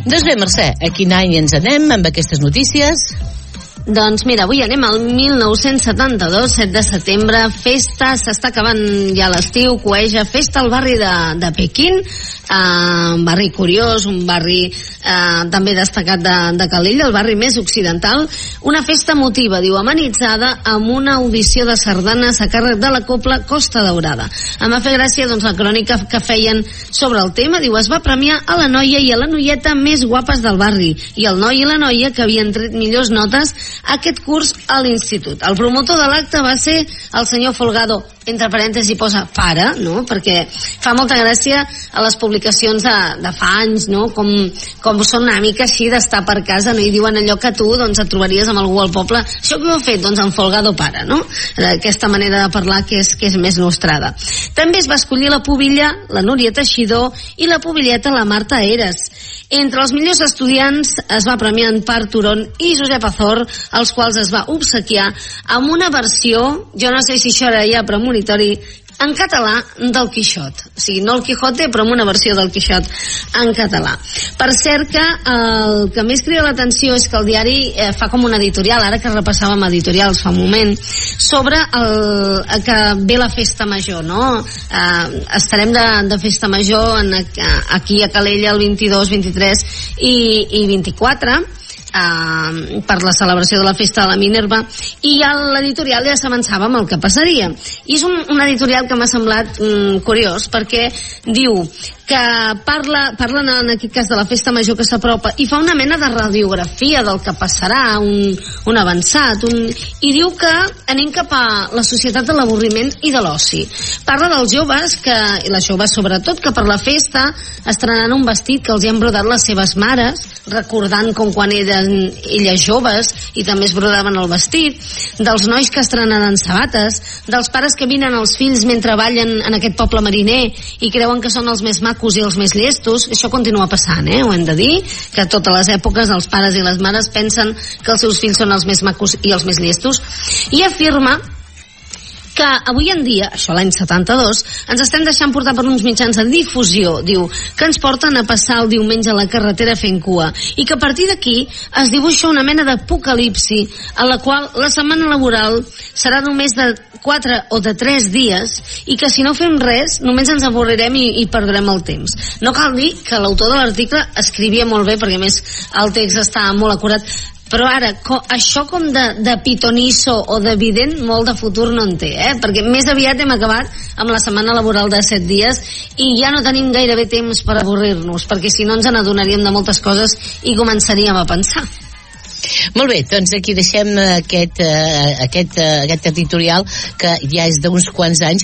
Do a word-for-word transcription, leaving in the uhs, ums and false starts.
Doncs bé, Mercè, a quin any ens anem amb aquestes notícies? Doncs mira, avui anem al mil nou-cents setanta-dos, set de setembre, festa, s'està acabant ja l'estiu, cueja, festa al barri de, de Pequín, eh, un barri curiós, un barri eh, també destacat de, de Calella, el barri més occidental, una festa emotiva, diu, amenitzada amb una audició de sardanes a càrrec de la cobla Costa Daurada. Em va fer gràcia doncs, la crònica que feien sobre el tema, diu, es va premiar a la noia i a la noieta més guapes del barri, i el noi i la noia que havien tret millors notes aquest curs a l'institut. El promotor de l'acte va ser el senyor Folgado, entre parèntesis posa pare, no? Perquè fa molta gràcia a les publicacions de, de fa anys, no? Com, com són una mica així d'estar per casa, no? I diuen allò que tu doncs, et trobaries amb algú al poble. Això que ho ha fet? Doncs en Folgado pare, no? Aquesta manera de parlar que és, que és més nostrada. També es va escollir la pubilla, la Núria Teixidor, i la pubilleta, la Marta Eres. Entre els millors estudiants es va premiar en Part Turon i Josep Azor, els quals es va obsequiar amb una versió, jo no sé si això era ja premonitori, en català del Quixot. O sigui, no el Quijote, però amb una versió del Quixot en català. Per cert que el que més crida l'atenció és que el diari eh, fa com un editorial, ara que repassàvem editorials fa un moment, sobre el, que ve la festa major, no? Eh, estarem de, de festa major en, aquí a Calella el vint-i-dos, vint-i-tres i, i vint-i-quatre, Uh, per la celebració de la festa de la Minerva, i ja l'editorial ja s'avançava amb el que passaria, i és un, un editorial que m'ha semblat um, curiós, perquè diu que parla, parlen en aquest cas de la festa major que s'apropa i fa una mena de radiografia del que passarà, un, un avançat, un, i diu que anem cap a la societat de l'avorriment i de l'oci. Parla dels joves, que, i les joves sobretot, que per la festa estrenaran un vestit que els hi han brodat les seves mares, recordant com quan eren elles joves i també es brodaven el vestit, dels nois que estrenaran sabates, dels pares que vinen els fills mentre ballen en aquest poble mariner i creuen que són els més macos i els més llestos. Això continua passant, eh? Ho hem de dir, que a totes les èpoques els pares i les mares pensen que els seus fills són els més macos i els més llestos, i afirma que avui en dia, això l'any setanta-dos, ens estem deixant portar per uns mitjans de difusió, diu, que ens porten a passar el diumenge a la carretera fent cua, i que a partir d'aquí es dibuixa una mena d'apocalipsi en la qual la setmana laboral serà només de quatre o de tres dies, i que si no fem res només ens avorrirem i, i perdrem el temps. No cal dir que l'autor de l'article escrivia molt bé, perquè a més el text està molt acurat, però ara, co, això com de, de pitonisso o d'evident, molt de futur no en té, eh? Perquè més aviat hem acabat amb la setmana laboral de set dies i ja no tenim gairebé temps per avorrir-nos, perquè si no ens n'adonaríem de moltes coses i començaríem a pensar. Molt bé, doncs aquí deixem aquest, uh, aquest, uh, aquest editorial que ja és d'uns quants anys